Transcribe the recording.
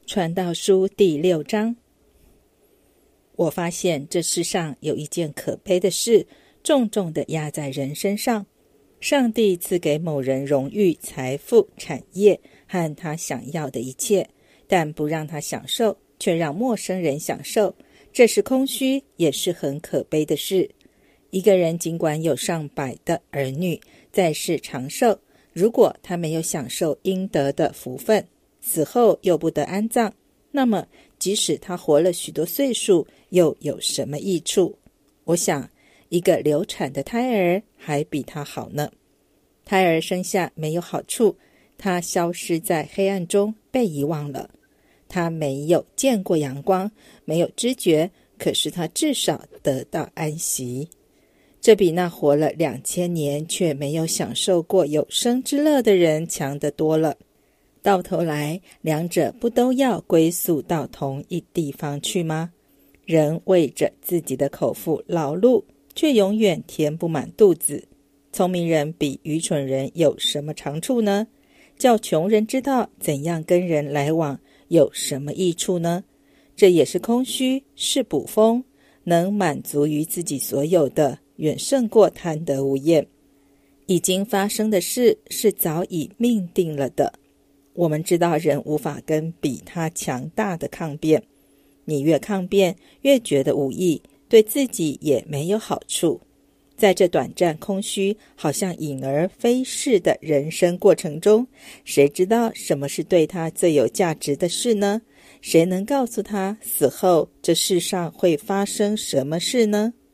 传道书第6章。我发现这世上有一件可悲的事，重重地压在人身上。上帝赐给某人荣誉、财富、产业和他想要的一切，但不让他享受，却让陌生人享受。这是空虚，也是很可悲的事。一个人尽管有上百的儿女，在世长寿，如果他没有享受应得的福分，死后又不得安葬，那么即使他活了许多岁数，又有什么益处？我想一个流产的胎儿还比他好呢。胎儿生下没有好处，他消失在黑暗中，被遗忘了。他没有见过阳光，没有知觉，可是他至少得到安息。这比那活了2000年却没有享受过有生之乐的人强得多了。到头来，两者不都要归宿到同一地方去吗？人为着自己的口腹劳碌，却永远填不满肚子。聪明人比愚蠢人有什么长处呢？叫穷人知道怎样跟人来往，有什么益处呢？这也是空虚，是捕风，能满足于自己所有的，远胜过贪得无厌。已经发生的事是早已命定了的。我们知道人无法跟比他强大的抗辩，你越抗辩，越觉得无益，对自己也没有好处。在这短暂空虚，好像隐而非世的人生过程中，谁知道什么是对他最有价值的事呢？谁能告诉他死后这世上会发生什么事呢？